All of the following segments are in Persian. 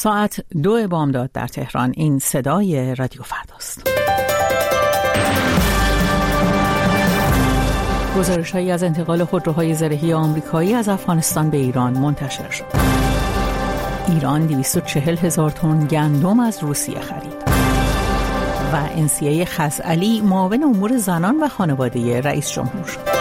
ساعت 2 بامداد در تهران. این صدای رادیو فرداست. گزارش‌هایی از انتقال خودروهای زرهی آمریکایی از افغانستان به ایران منتشر شد. ایران 240,000 تن گندم از روسیه خرید. و انسیه خزعلی معاون امور زنان و خانواده رئیس جمهور شد.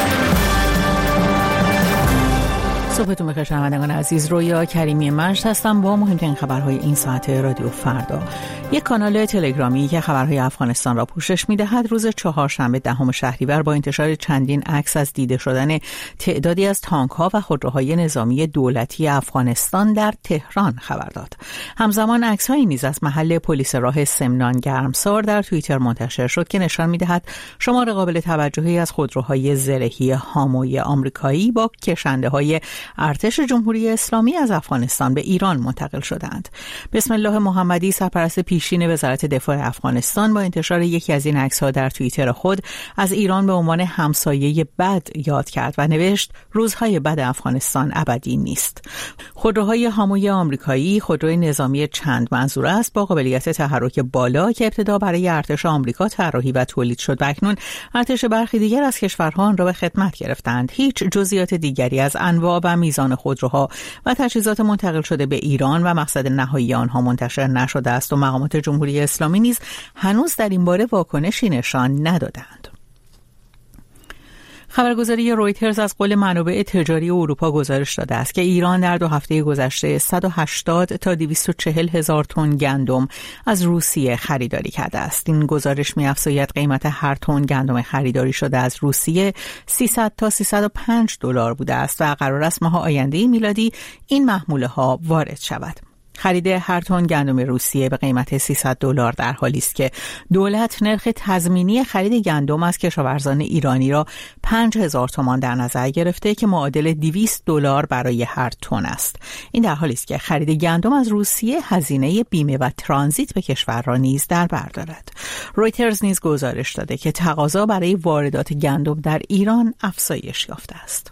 صبحتون بخیر شنوندگان عزیز، رویا کریمی مجد هستم با مهمترین خبرهای این ساعت رادیو فردا. یک کانال تلگرامی که خبرهای افغانستان را پوشش می‌دهد روز چهارشنبه 10 شهریور با انتشار چندین عکس از دیده شدن تعدادی از تانک‌ها و خودروهای نظامی دولتی افغانستان در تهران خبر داد. همزمان عکس‌هایی نیز از محل پلیس راه سمنان گرمسار در توییتر منتشر شد که نشان می‌دهد شمار قابل توجهی از خودروهای زرهی هاموی آمریکایی با کشنده‌های ارتش جمهوری اسلامی از افغانستان به ایران منتقل شدند. بسم الله محمدی، سرپرست پیشین وزارت دفاع افغانستان، با انتشار یکی از این عکس‌ها در توییتر خود از ایران به عنوان همسایه بد یاد کرد و نوشت روزهای بد افغانستان ابدی نیست. خودروهای هاموی آمریکایی خودروی نظامی چند منظوره است با قابلیت تحرک بالا که ابتدا برای ارتش آمریکا طراحی و تولید شد و اکنون ارتش برخی دیگر از کشورها آن را به خدمت گرفتند. هیچ جزئیات دیگری از انواع و میزان خودروها و تجهیزات منتقل شده به ایران و مقصد نهایی آنها منتشر نشده است و مقامات جمهوری اسلامی نیز هنوز در این باره واکنشی نشان ندادند. خبرگزاری رویترز از قول منابع تجاری اروپا گزارش داده است که ایران در 2 هفته گذشته 180 تا 240,000 تن گندم از روسیه خریداری کرده است. این گزارش می‌افزاید قیمت هر تن گندم خریداری شده از روسیه 300 تا 305 دلار بوده است و قرار است ماه آینده میلادی این محموله‌ها وارد شود. خرید هر تن گندم روسیه به قیمت 300 دلار در حالی است که دولت نرخ تضمینی خرید گندم از کشاورزان ایرانی را 5,000 تومان در نظر گرفته که معادل 200 دلار برای هر تن است. این در حالی است که خرید گندم از روسیه هزینه بیمه و ترانزیت به کشور را نیز در بر دارد. رویترز نیز گزارش داده که تقاضا برای واردات گندم در ایران افزایش یافته است.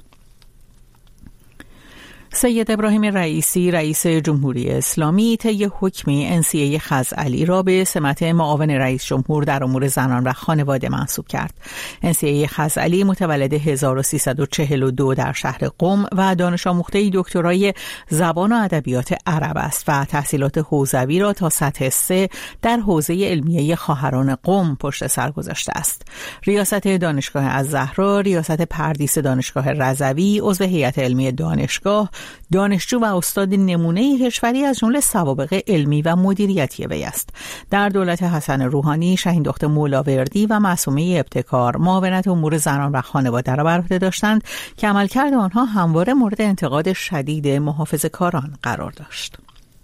سید ابراهیم رئیسی رئیس جمهوری اسلامی طی حکمی انسیه خزعلی را به سمت معاون رئیس جمهور در امور زنان و خانواده منصوب کرد. انسیه خزعلی متولد 1342 در شهر قم و دانش آموخته دکترای زبان و ادبیات عرب است و تحصیلات حوزوی را تا سطح 3 در حوزه علمیه خواهران قم پشت سر گذاشته است. ریاست دانشگاه الزهرا، ریاست پردیس دانشگاه رضوی، عضو هیئت علمی دانشگاه، دانشجو و استاد نمونه کشوری از جمله سوابق علمی و مدیریتی وی است. در دولت حسن روحانی شهیندخت مولاوردی و معصومه ابتکار معاونت امور زنان و خانواده را بر عهده داشتند که عملکرد آنها همواره مورد انتقاد شدید محافظه‌کاران قرار داشت.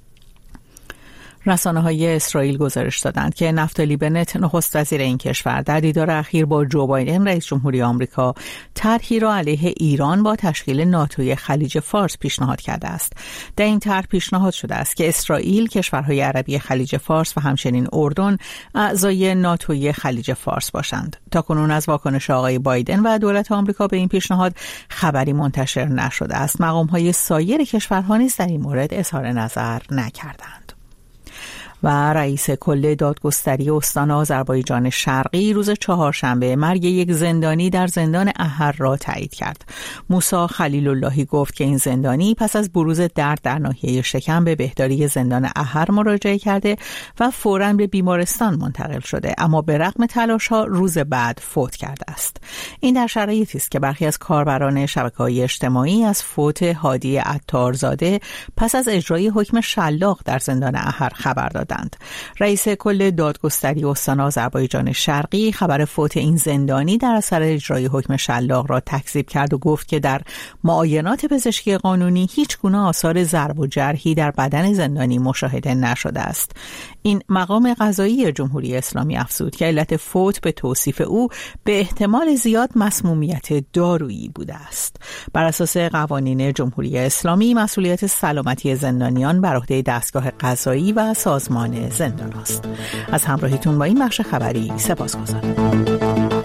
رسانه‌های اسرائیل گزارش دادند که نفتالی بنت نخست وزیر این کشور در دیدار اخیر با جو بایدن رئیس جمهوری آمریکا طرحی را علیه ایران با تشکیل ناتوی خلیج فارس پیشنهاد کرده است. در این طرح پیشنهاد شده است که اسرائیل، کشورهای عربی خلیج فارس و همچنین اردن اعضای ناتوی خلیج فارس باشند. تاکنون از واکنش آقای بایدن و دولت آمریکا به این پیشنهاد خبری منتشر نشده است. مقام‌های سایر کشورها نیز در این مورد اظهار نظر نکردند. و رئیس کل دادگستری استان آذربایجان شرقی روز چهارشنبه مرگ یک زندانی در زندان احر را تایید کرد. موسی خلیل اللهی گفت که این زندانی پس از بروز درد در ناحیه شکم به بهداری زندان احر مراجعه کرده و فوراً به بیمارستان منتقل شده، اما به رغم تلاش‌ها روز بعد فوت کرده است. این در شرایطی است که برخی از کاربران شبکه‌های اجتماعی از فوت هادی عطارزاده پس از اجرای حکم شلاق در زندان احر خبر دادند. رئیس کل دادگستری استان آذربایجان شرقی خبر فوت این زندانی در اثر اجرای حکم شلاق را تکذیب کرد و گفت که در معاینات پزشکی قانونی هیچ گونه آثار ضرب و جرحی در بدن زندانی مشاهده نشده است. این مقام قضایی جمهوری اسلامی افزود که علت فوت به توصیف او به احتمال زیاد مسمومیت دارویی بوده است. بر اساس قوانین جمهوری اسلامی مسئولیت سلامتی زندانیان بر عهده دستگاه قضایی و سازمان زندان است. از همراهیتون با این بخش خبری سپاسگزارم.